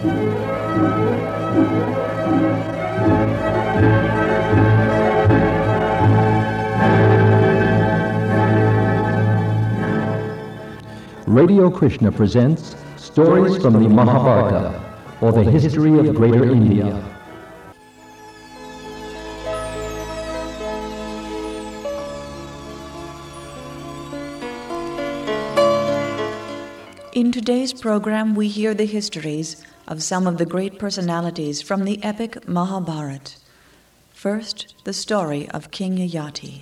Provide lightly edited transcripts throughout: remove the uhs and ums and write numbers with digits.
Radio Krishna presents Stories from the Mahabharata, or the history of Greater India. In today's program, we hear the histories of some of the great personalities from the epic Mahabharata. First, the story of King Yayati.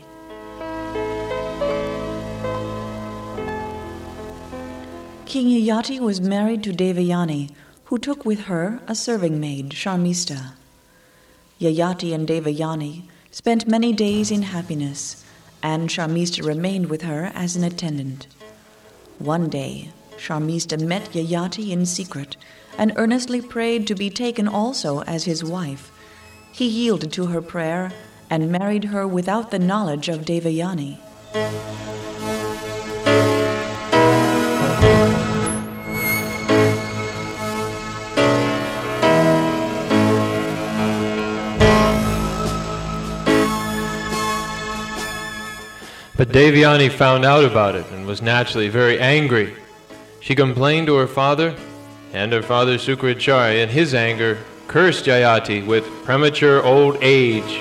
King Yayati was married to Devayani, who took with her a serving maid, Sharmista. Yayati and Devayani spent many days in happiness, and Sharmista remained with her as an attendant. One day, Sharmista met Yayati in secret and earnestly prayed to be taken also as his wife. He yielded to her prayer and married her without the knowledge of Devayani. But Devayani found out about it and was naturally very angry. She complained to her father, and her father Sukracharya, in his anger, cursed Yayati with premature old age.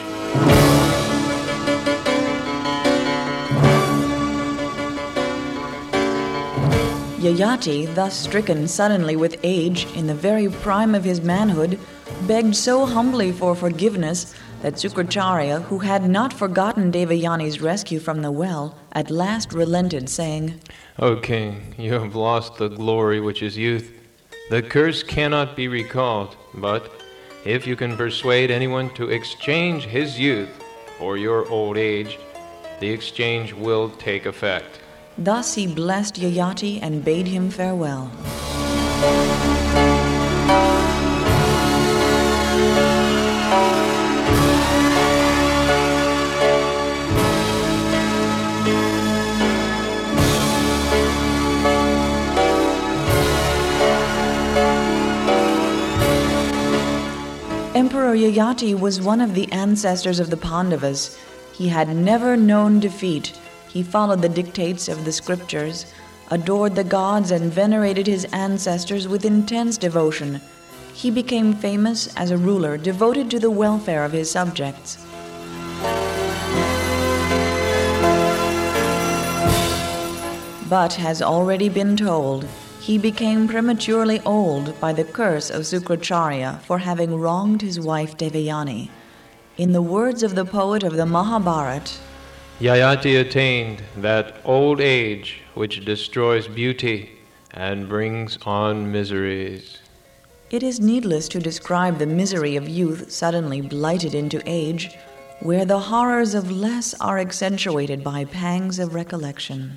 Yayati, thus stricken suddenly with age in the very prime of his manhood, begged so humbly for forgiveness that Sukracharya, who had not forgotten Devayani's rescue from the well, at last relented, saying, O king, you have lost the glory which is youth. The curse cannot be recalled, but if you can persuade anyone to exchange his youth for your old age, the exchange will take effect. Thus he blessed Yayati and bade him farewell. Emperor Yayati was one of the ancestors of the Pandavas. He had never known defeat. He followed the dictates of the scriptures, adored the gods, and venerated his ancestors with intense devotion. He became famous as a ruler devoted to the welfare of his subjects. But, has already been told, he became prematurely old by the curse of Sukracharya for having wronged his wife Devayani. In the words of the poet of the Mahabharata, Yayati attained that old age which destroys beauty and brings on miseries. It is needless to describe the misery of youth suddenly blighted into age, where the horrors of less are accentuated by pangs of recollection.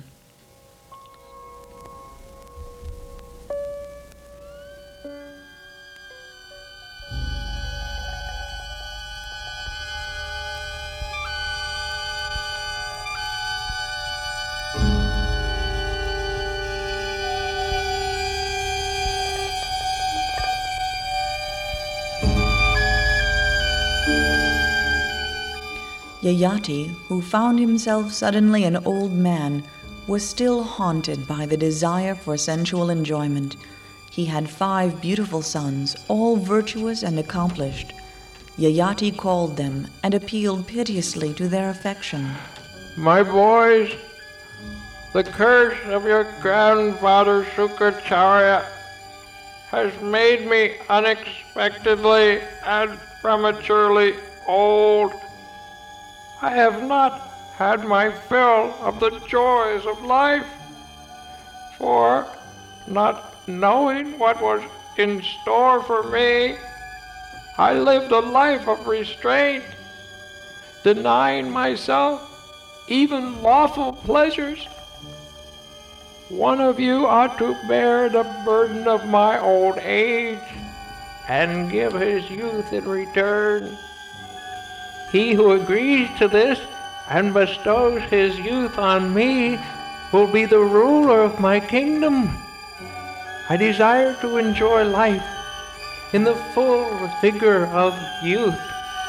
Yayati, who found himself suddenly an old man, was still haunted by the desire for sensual enjoyment. He had 5 beautiful sons, all virtuous and accomplished. Yayati called them and appealed piteously to their affection. My boys, the curse of your grandfather Sukracharya has made me unexpectedly and prematurely old. I have not had my fill of the joys of life, for not knowing what was in store for me, I lived a life of restraint, denying myself even lawful pleasures. One of you ought to bear the burden of my old age and give his youth in return. He who agrees to this and bestows his youth on me will be the ruler of my kingdom. I desire to enjoy life in the full vigor of youth.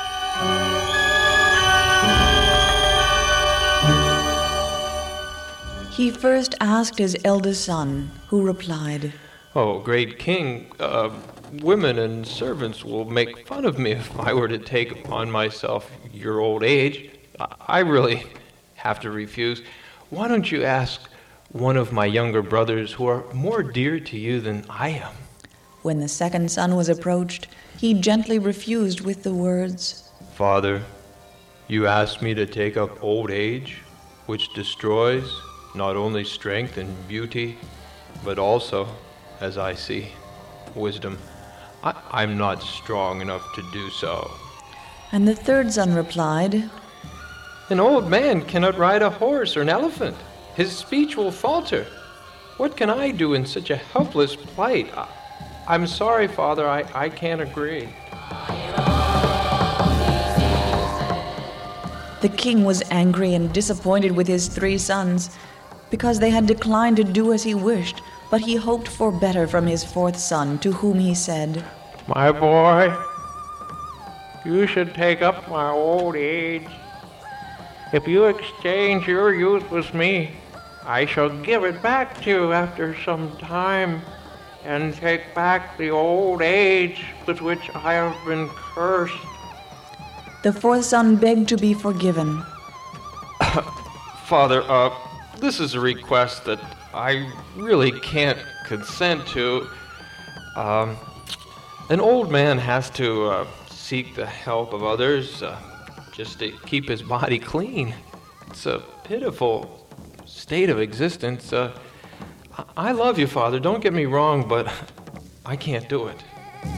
He first asked his eldest son, who replied, "Oh, great king, women and servants will make fun of me if I were to take upon myself your old age. I really have to refuse. Why don't you ask one of my younger brothers who are more dear to you than I am?" When the second son was approached, he gently refused with the words, "Father, you asked me to take up old age, which destroys not only strength and beauty, but also, as I see, wisdom. I'm not strong enough to do so." And the third son replied, "An old man cannot ride a horse or an elephant. His speech will falter. What can I do in such a helpless plight? I'm sorry, Father, I can't agree." The king was angry and disappointed with his three sons because they had declined to do as he wished, but he hoped for better from his fourth son, to whom he said, My boy, you should take up my old age. If you exchange your youth with me, I shall give it back to you after some time and take back the old age with which I have been cursed. The fourth son begged to be forgiven. "Father, this is a request that I really can't consent to. An old man has to seek the help of others just to keep his body clean. It's a pitiful state of existence. I love you, Father, don't get me wrong, but I can't do it."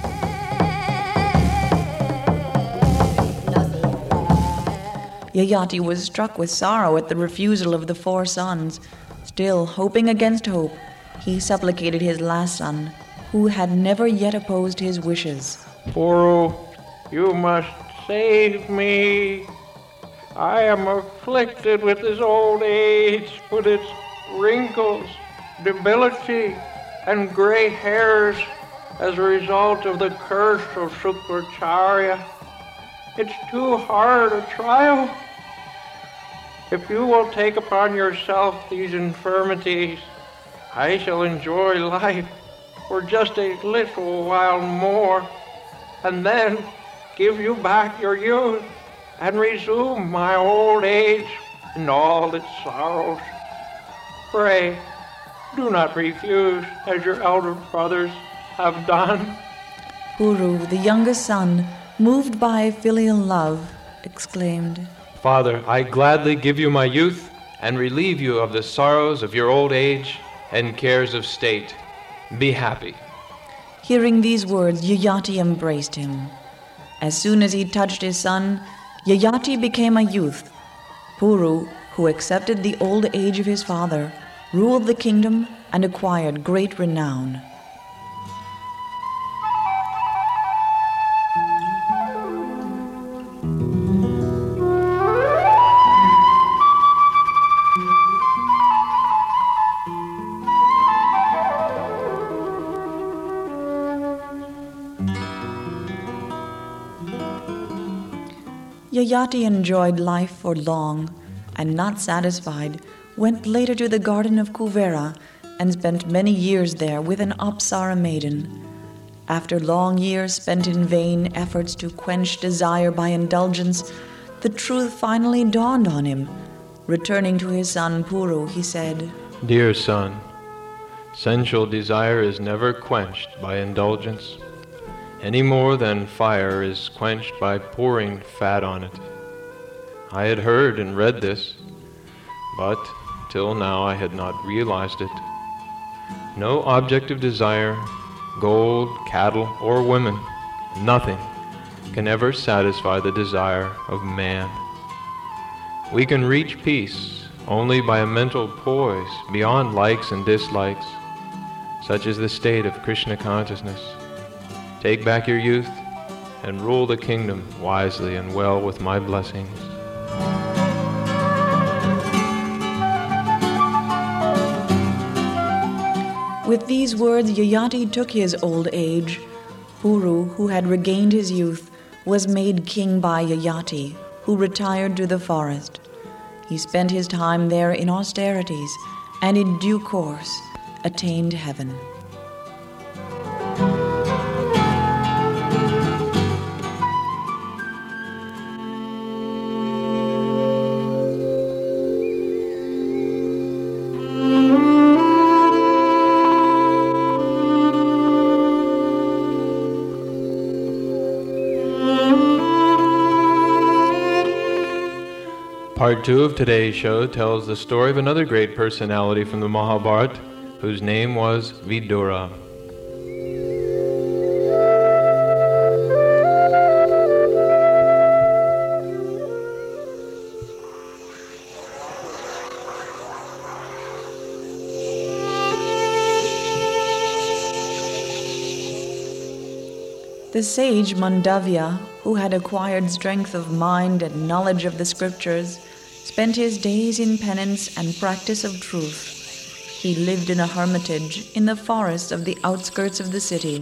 Yayati was struck with sorrow at the refusal of the four sons. Still, hoping against hope, he supplicated his last son, who had never yet opposed his wishes. Puru, you must save me. I am afflicted with this old age, with its wrinkles, debility, and gray hairs as a result of the curse of Shukracharya. It's too hard a trial. If you will take upon yourself these infirmities, I shall enjoy life for just a little while more, and then give you back your youth and resume my old age and all its sorrows. Pray, do not refuse as your elder brothers have done." Puru, the youngest son, moved by filial love, exclaimed, "Father, I gladly give you my youth and relieve you of the sorrows of your old age and cares of state. Be happy." Hearing these words, Yayati embraced him. As soon as he touched his son, Yayati became a youth. Puru, who accepted the old age of his father, ruled the kingdom and acquired great renown. Yayati enjoyed life for long, and not satisfied, went later to the garden of Kuvera and spent many years there with an Apsara maiden. After long years spent in vain efforts to quench desire by indulgence, the truth finally dawned on him. Returning to his son Puru, he said, "Dear son, sensual desire is never quenched by indulgence, any more than fire is quenched by pouring fat on it. I had heard and read this, but till now I had not realized it. No object of desire, gold, cattle, or women, nothing can ever satisfy the desire of man. We can reach peace only by a mental poise beyond likes and dislikes. Such is the state of Krishna consciousness. Take back your youth and rule the kingdom wisely and well with my blessings." With these words, Yayati took his old age, Puru, who had regained his youth, was made king by Yayati, who retired to the forest. He spent his time there in austerities, and in due course attained heaven. Part 2 of today's show tells the story of another great personality from the Mahabharata, whose name was Vidura. The sage Mandavya, who had acquired strength of mind and knowledge of the scriptures, spent his days in penance and practice of truth. He lived in a hermitage in the forest of the outskirts of the city.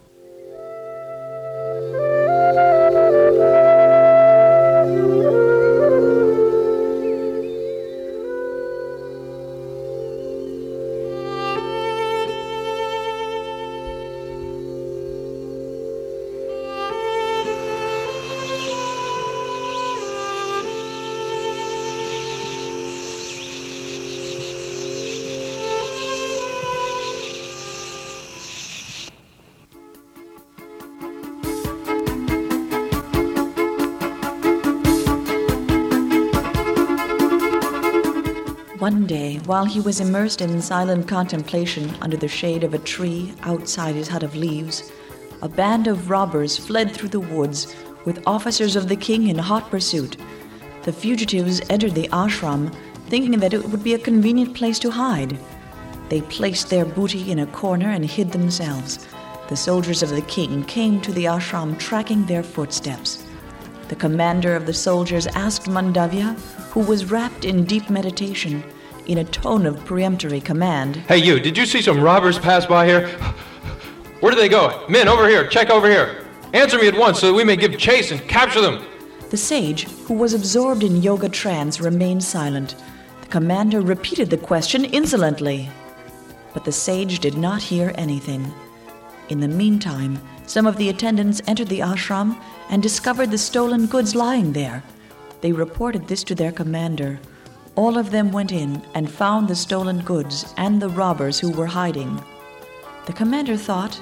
One day, while he was immersed in silent contemplation under the shade of a tree outside his hut of leaves, a band of robbers fled through the woods with officers of the king in hot pursuit. The fugitives entered the ashram, thinking that it would be a convenient place to hide. They placed their booty in a corner and hid themselves. The soldiers of the king came to the ashram, tracking their footsteps. The commander of the soldiers asked Mandavya, who was wrapped in deep meditation, in a tone of peremptory command, Hey you, did you see some robbers pass by here? Where did they go? Men, over here, check over here. Answer me at once so that we may give chase and capture them. The sage, who was absorbed in yoga trance, remained silent. The commander repeated the question insolently. But the sage did not hear anything. In the meantime, some of the attendants entered the ashram and discovered the stolen goods lying there. They reported this to their commander. All of them went in and found the stolen goods and the robbers who were hiding. The commander thought,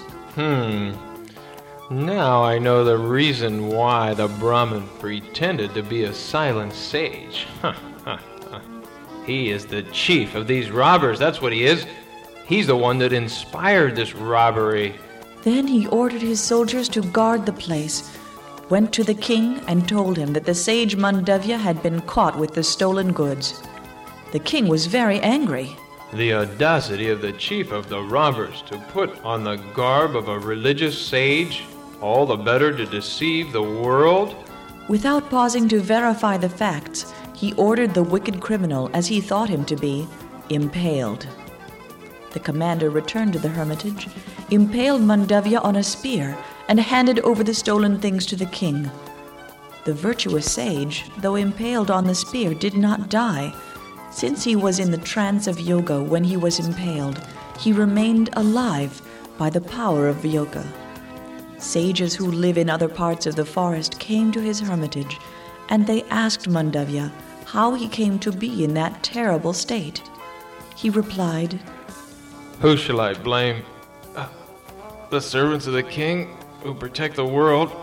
Now I know the reason why the Brahmin pretended to be a silent sage. He is the chief of these robbers, that's what he is. He's the one that inspired this robbery. Then he ordered his soldiers to guard the place, went to the king and told him that the sage Mandavya had been caught with the stolen goods. The king was very angry. The audacity of the chief of the robbers to put on the garb of a religious sage, all the better to deceive the world. Without pausing to verify the facts, he ordered the wicked criminal, as he thought him to be, impaled. The commander returned to the hermitage, impaled Mandavya on a spear, and handed over the stolen things to the king. The virtuous sage, though impaled on the spear, did not die. Since he was in the trance of yoga when he was impaled, he remained alive by the power of yoga. Sages who live in other parts of the forest came to his hermitage, and they asked Mandavya how he came to be in that terrible state. He replied, Who shall I blame? The servants of the king who protect the world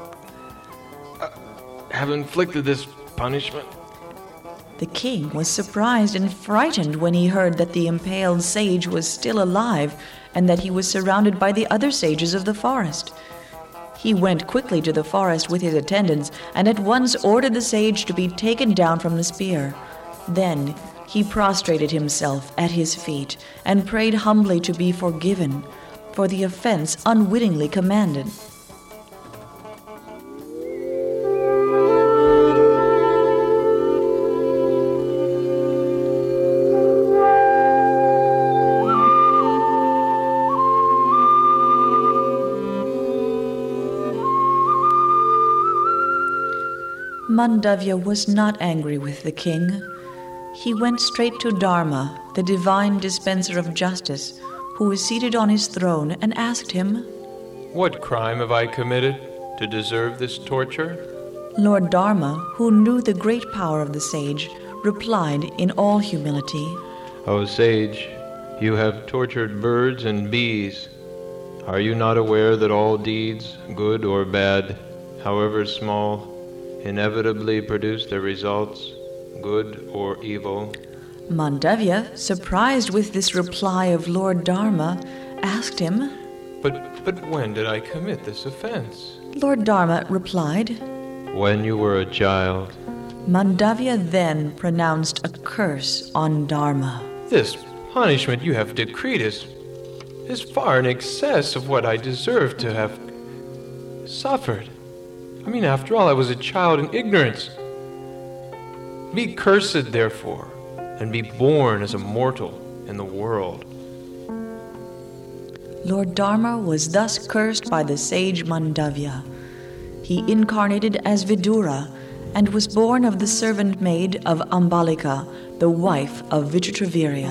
have inflicted this punishment. The king was surprised and frightened when he heard that the impaled sage was still alive and that he was surrounded by the other sages of the forest. He went quickly to the forest with his attendants and at once ordered the sage to be taken down from the spear. Then he prostrated himself at his feet and prayed humbly to be forgiven for the offense unwittingly commanded. Mandavya was not angry with the king. He went straight to Dharma, the divine dispenser of justice, who was seated on his throne, and asked him, "What crime have I committed to deserve this torture?" Lord Dharma, who knew the great power of the sage, replied in all humility, "O sage, you have tortured birds and bees. Are you not aware that all deeds, good or bad, however small, inevitably produce their results, good or evil?" Mandavya, surprised with this reply of Lord Dharma, asked him, But when did I commit this offense?" Lord Dharma replied, "When you were a child." Mandavya then pronounced a curse on Dharma. "This punishment you have decreed is far in excess of what I deserve to have suffered. I mean, after all, I was a child in ignorance. Be cursed, therefore, and be born as a mortal in the world." Lord Dharma was thus cursed by the sage Mandavya. He incarnated as Vidura and was born of the servant maid of Ambalika, the wife of Vichitravirya.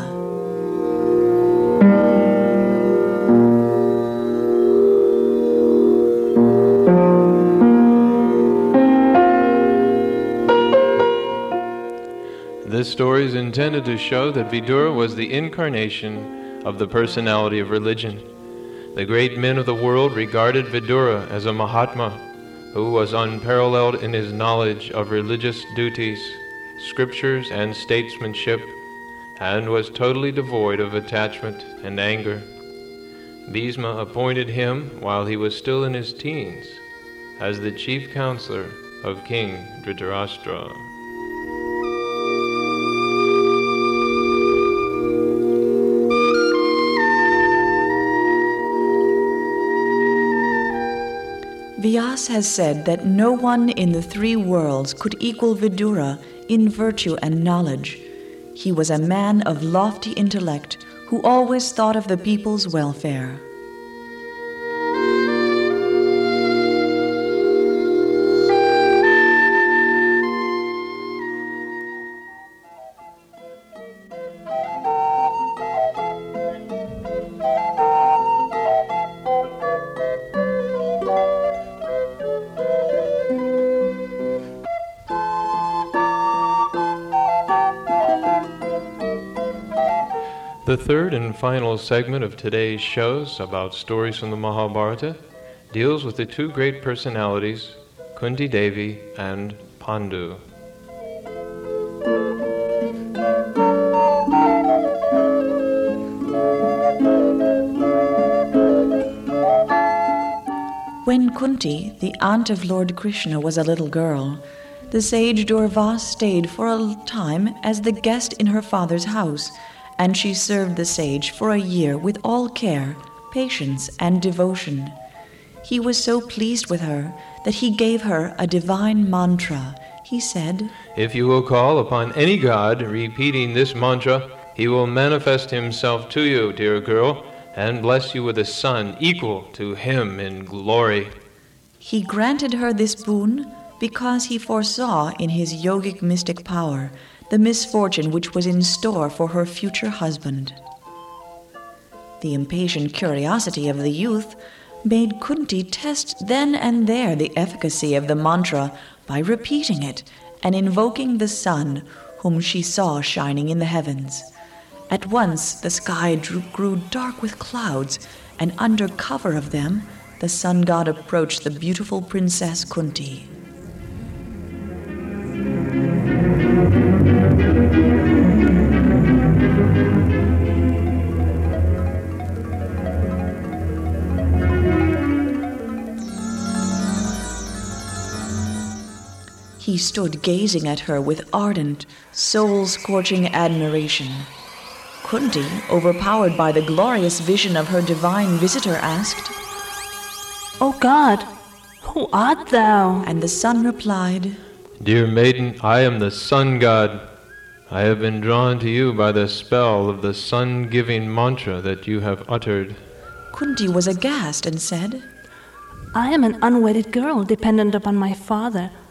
This story is intended to show that Vidura was the incarnation of the personality of religion. The great men of the world regarded Vidura as a Mahatma who was unparalleled in his knowledge of religious duties, scriptures, and statesmanship, and was totally devoid of attachment and anger. Bhisma appointed him, while he was still in his teens, as the chief counselor of King Dhritarashtra. Vyas has said that no one in the three worlds could equal Vidura in virtue and knowledge. He was a man of lofty intellect who always thought of the people's welfare. The third and final segment of today's shows about stories from the Mahabharata deals with the two great personalities, Kunti Devi and Pandu. When Kunti, the aunt of Lord Krishna, was a little girl, the sage Durvas stayed for a time as the guest in her father's house, and she served the sage for a year with all care, patience, and devotion. He was so pleased with her that he gave her a divine mantra. He said, "If you will call upon any god repeating this mantra, he will manifest himself to you, dear girl, and bless you with a son equal to him in glory." He granted her this boon because he foresaw in his yogic mystic power the misfortune which was in store for her future husband. The impatient curiosity of the youth made Kunti test then and there the efficacy of the mantra by repeating it and invoking the sun whom she saw shining in the heavens. At once the sky grew dark with clouds, and under cover of them the sun god approached the beautiful princess Kunti. He stood gazing at her with ardent, soul-scorching admiration. Kunti, overpowered by the glorious vision of her divine visitor, asked, "O God, who art thou?" And the sun replied, "Dear maiden, I am the sun god. I have been drawn to you by the spell of the sun-giving mantra that you have uttered." Kunti was aghast and said, "I am an unwedded girl dependent upon my father.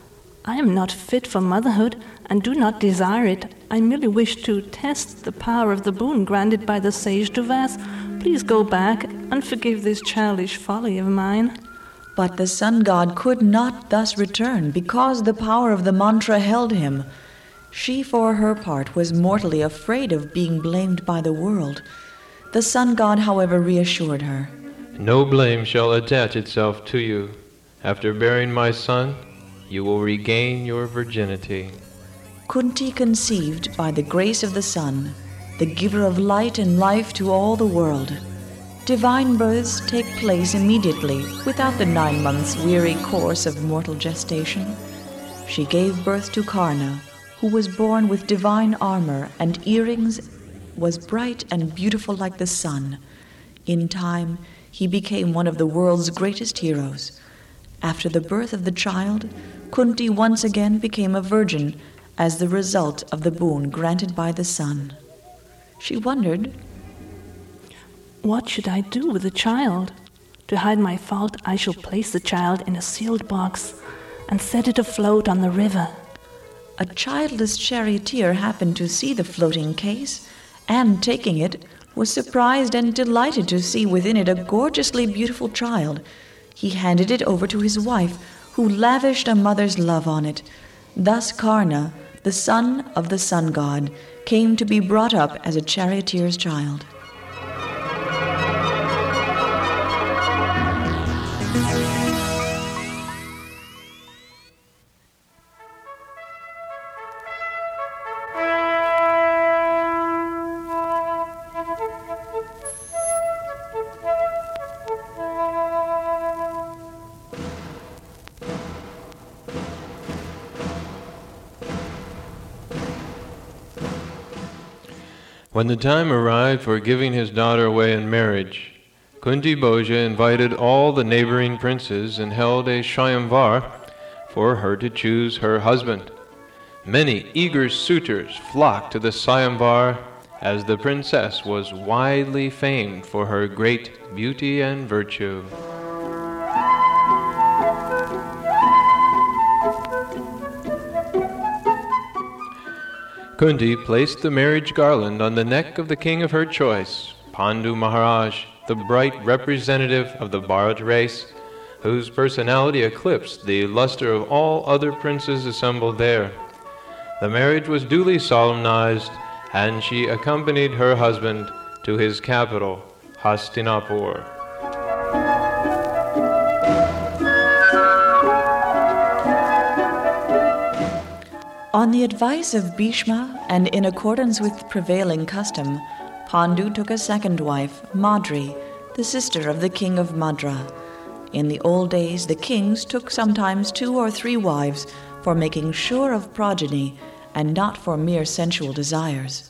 I am not fit for motherhood and do not desire it. I merely wish to test the power of the boon granted by the sage Duvas. Please go back and forgive this childish folly of mine." But the sun god could not thus return because the power of the mantra held him. She, for her part, was mortally afraid of being blamed by the world. The sun god, however, reassured her. "No blame shall attach itself to you. After bearing my son, you will regain your virginity." Kunti conceived by the grace of the sun, the giver of light and life to all the world. Divine births take place immediately, without the 9 months' weary course of mortal gestation. She gave birth to Karna, who was born with divine armor and earrings, was bright and beautiful like the sun. In time, he became one of the world's greatest heroes. After the birth of the child, Kunti once again became a virgin as the result of the boon granted by the sun. She wondered, "What should I do with the child? To hide my fault, I shall place the child in a sealed box and set it afloat on the river." A childless charioteer happened to see the floating case, and, taking it, was surprised and delighted to see within it a gorgeously beautiful child. He handed it over to his wife, who lavished a mother's love on it. Thus Karna, the son of the sun god, came to be brought up as a charioteer's child. When the time arrived for giving his daughter away in marriage, Kunti Bhoja invited all the neighboring princes and held a Swayamvar for her to choose her husband. Many eager suitors flocked to the Swayamvar, as the princess was widely famed for her great beauty and virtue. Kunti placed the marriage garland on the neck of the king of her choice, Pandu Maharaj, the bright representative of the Bharat race, whose personality eclipsed the luster of all other princes assembled there. The marriage was duly solemnized, and she accompanied her husband to his capital, Hastinapur. On the advice of Bhishma and in accordance with prevailing custom, Pandu took a second wife, Madri, the sister of the king of Madra. In the old days, the kings took sometimes 2 or 3 wives for making sure of progeny and not for mere sensual desires.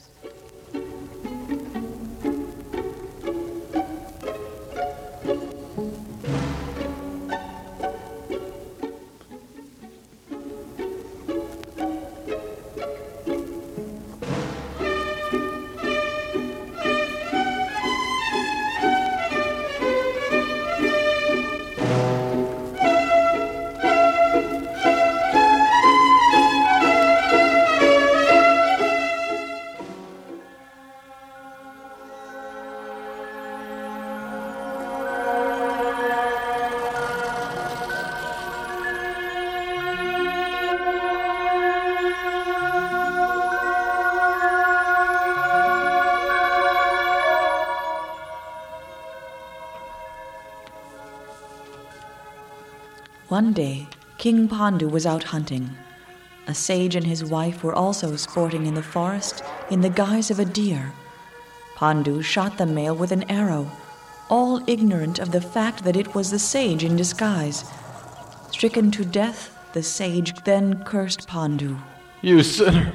One day, King Pandu was out hunting. A sage and his wife were also sporting in the forest in the guise of a deer. Pandu shot the male with an arrow, all ignorant of the fact that it was the sage in disguise. Stricken to death, the sage then cursed Pandu. "You sinner!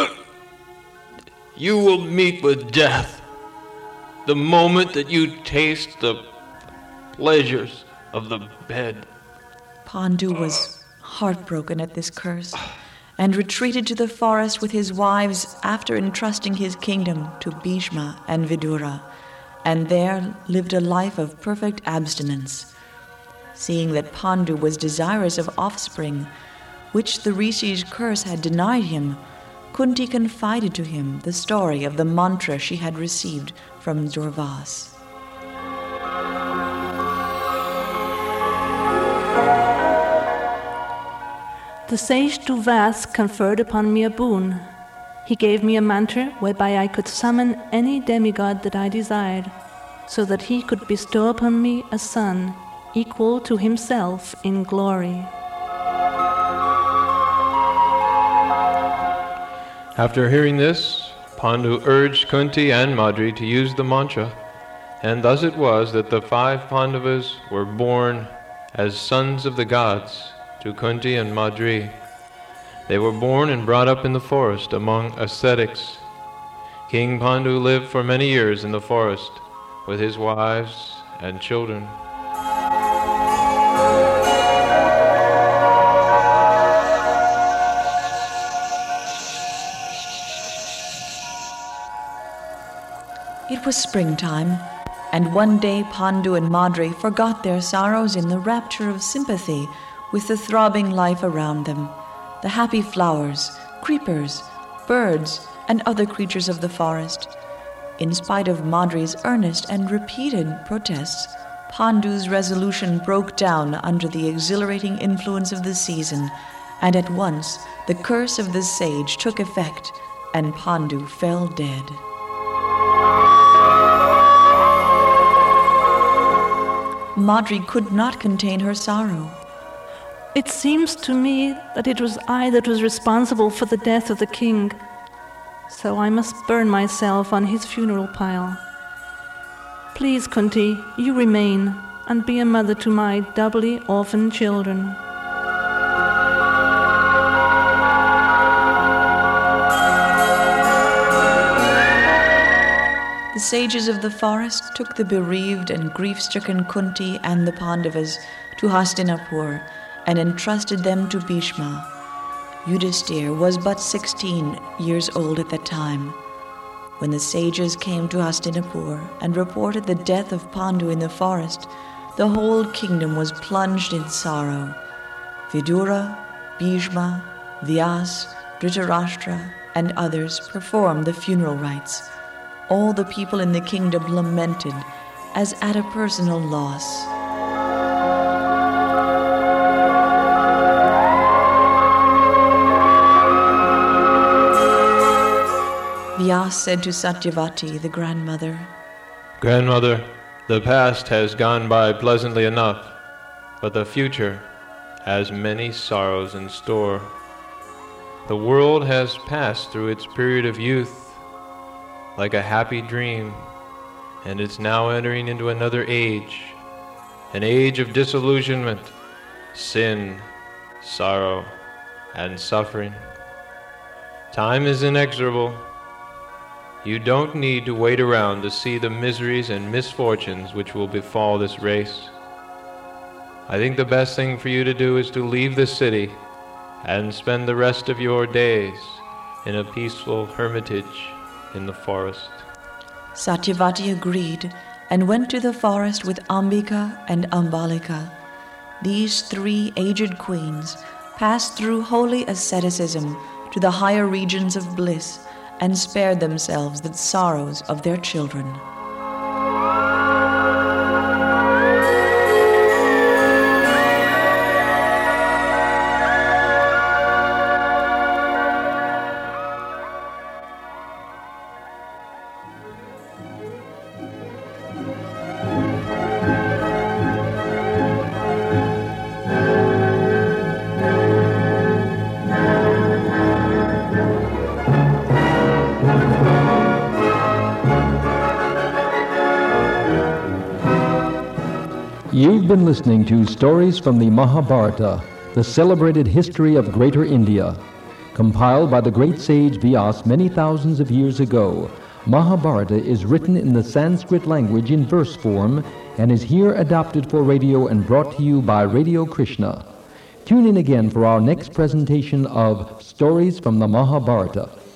You will meet with death the moment that you taste the pleasures of the bed." Pandu was heartbroken at this curse and retreated to the forest with his wives after entrusting his kingdom to Bhishma and Vidura, and there lived a life of perfect abstinence. Seeing that Pandu was desirous of offspring, which the Rishi's curse had denied him, Kunti confided to him the story of the mantra she had received from Durvas. The sage Durvas conferred upon me a boon. He gave me a mantra whereby I could summon any demigod that I desired, so that he could bestow upon me a son equal to himself in glory. After hearing this, Pandu urged Kunti and Madri to use the mantra, and thus it was that the 5 Pandavas were born as sons of the gods to Kunti and Madri. They were born and brought up in the forest among ascetics. King Pandu lived for many years in the forest with his wives and children. It was springtime, and one day Pandu and Madri forgot their sorrows in the rapture of sympathy with the throbbing life around them, the happy flowers, creepers, birds, and other creatures of the forest. In spite of Madri's earnest and repeated protests, Pandu's resolution broke down under the exhilarating influence of the season, and at once the curse of the sage took effect, and Pandu fell dead. Madri could not contain her sorrow. It seems to me that it was I that was responsible for the death of the king, so I must burn myself on his funeral pile. Please, Kunti, you remain and be a mother to my doubly orphaned children. The sages of the forest took the bereaved and grief-stricken Kunti and the Pandavas to Hastinapur and entrusted them to Bhishma. Yudhisthira was but 16 years old at that time. When the sages came to Hastinapur and reported the death of Pandu in the forest, the whole kingdom was plunged in sorrow. Vidura, Bhishma, Vyas, Dhritarashtra, and others performed the funeral rites. All the people in the kingdom lamented as at a personal loss. Vyas said to Satyavati, the grandmother, Grandmother, the past has gone by pleasantly enough, but the future has many sorrows in store. The world has passed through its period of youth like a happy dream, and it's now entering into another age, an age of disillusionment, sin, sorrow, and suffering. Time is inexorable. You don't need to wait around to see the miseries and misfortunes which will befall this race. I think the best thing for you to do is to leave the city and spend the rest of your days in a peaceful hermitage in the forest. Satyavati agreed and went to the forest with Ambika and Ambalika. These 3 aged queens passed through holy asceticism to the higher regions of bliss and spared themselves the sorrows of their children. You've been listening to Stories from the Mahabharata, the celebrated history of Greater India. Compiled by the great sage Vyas many thousands of years ago, Mahabharata is written in the Sanskrit language in verse form and is here adapted for radio and brought to you by Radio Krishna. Tune in again for our next presentation of Stories from the Mahabharata.